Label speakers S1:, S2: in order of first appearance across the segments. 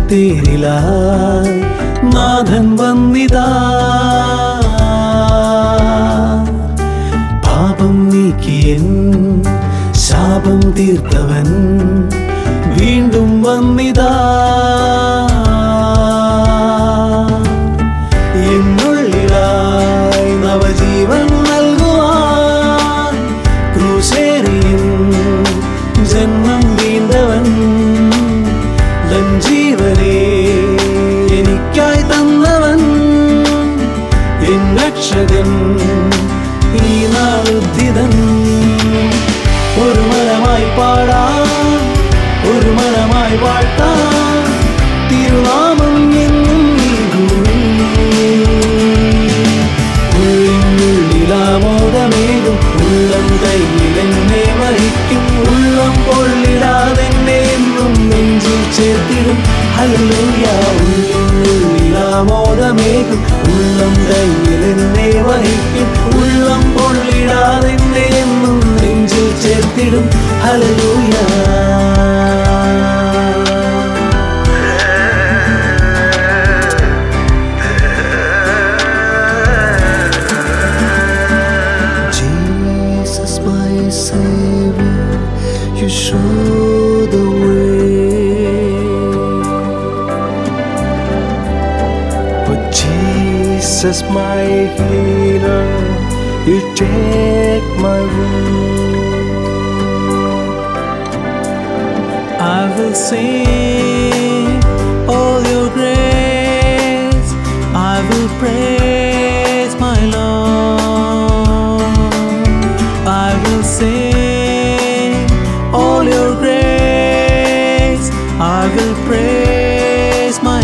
S1: തേരിലായി നാഥൻ വന്നിതാ. പാപം നീക്കിയൻ ശാപം തീർത്തവൻ വീണ്ടും വന്നിതാ. എന്നുള്ളിലായി നവജീവൻ നൽകുവാൻ ക്രൂശേറിയും ജന്മം വീണ്ടവൻ ജീവനെ എനിക്കായി തന്നവൻ എൻ രക്ഷകൻ ഈ നാളുദ്ധിതൻ. ഒരു മനമായി പാടാം, ഒരു മനമായി വാഴ്ത്താം തിരുനാമം എന്നും ഈ ഭൂമിയിൽ. ഉള്ളിലാമോദമേകും ഉള്ളം കയ്യിൽ എന്നെ വഹിക്കും. ഉള്ളം പൊള്ളിടാതെന്നെ എന്നും നെഞ്ചിൽ ചേർത്തിടും. ഹല്ലേലൂയ. ഉള്ളിലാമോദമേകും ഉള്ളം കയ്യിൽ എന്നെ വഹിക്കും. ഉള്ളം പൊള്ളിടാതെന്നെ എന്നും നെഞ്ചിൽ ചേർത്തിടും. Hallelujah. You show the way, but Jesus my healer, you take my wound. I will sing all your grace, I will praise my Lord. I will sing all your grace, I will praise my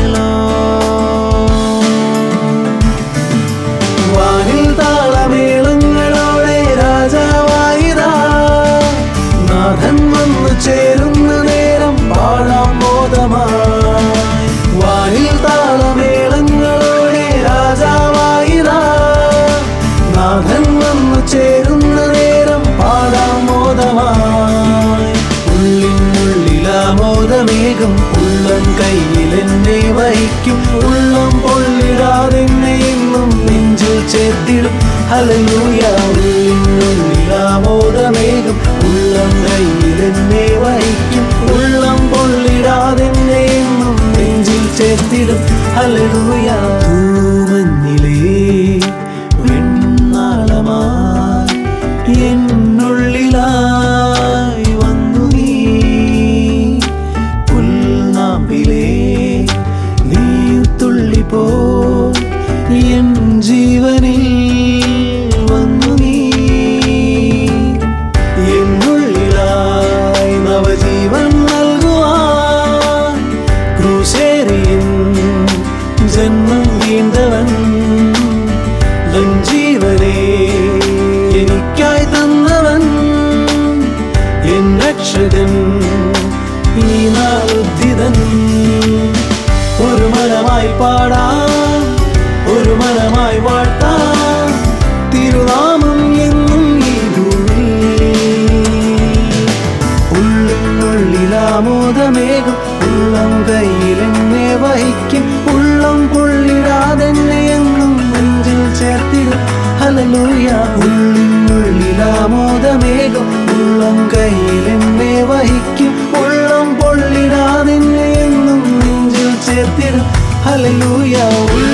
S1: Lord. വാനിൽ താളമേളങ്ങളോടെ രാജാവായിതാ നാഥൻ വന്നു ചേരുന്ന നേരം പാടാം മോദമായി. വാനിൽ താളമേളങ്ങളോടെ രാജാവായിതാ നാഥൻ വന്നു ചേരുന്ന നേരം പാടാം മോദമായി. ഉള്ളിലാമോദമേകും ഉള്ളം കയ്യിൽ എന്നെ വഹിക്കും. ഉള്ളം പൊള്ളിടാതെന്നെ എന്നും നെഞ്ചിൽ ചേർത്തിടും. ഹല്ലേലൂയ. ഉള്ളിലാമോദമേകും ഉള്ളം കയ്യിൽ എന്നെ വഹിക്കും. ഉള്ളം പൊള്ളിടാതെന്നെ എന്നും നെഞ്ചിൽ ചേർത്തിടും. ഹല്ലേലൂയ. തൂമഞ്ഞിലേ വെണ്ണാളമായി എന്നുള്ളിലായി വന്നു നീ. പുൽനാമ്പിലേ നീയുത്തുള്ളിപ്പോ എൻ ജീവനിൽ വന്നു നീ. എന്നുള്ളിലായി നവജീവൻ നൽകുവാൻ ക്രൂശേറിയും ജന്മം വീണ്ടവൻ ജീവനെ എനിക്കായി തന്നവൻ എൻ രക്ഷകൻ ഈ നാളുദ്ധിതൻ. ഒരു മനമായി പാടാം, ഒരു മനമായി വാഴ്ത്താം തിരുനാമം എന്നും ഈ ഭൂമിയിൽ. ഉള്ളിലാമോദമേകും ഉള്ളം കയ്യിൽ എന്നെ വഹിക്കും. ഉള്ളം പൊള്ളിടാതെന്നെ എന്നും നെഞ്ചിൽ ചേർത്തിടും. ഹല്ലേലൂയ. ഉള്ളിലാമോദമേകും ഉള്ളം കയ്യിൽ എന്നെ വഹിക്കും. ഉള്ളം പൊള്ളിടാതെന്നെ എന്നും നെഞ്ചിൽ ചേർത്തിടും. ഹല്ലേലൂയ.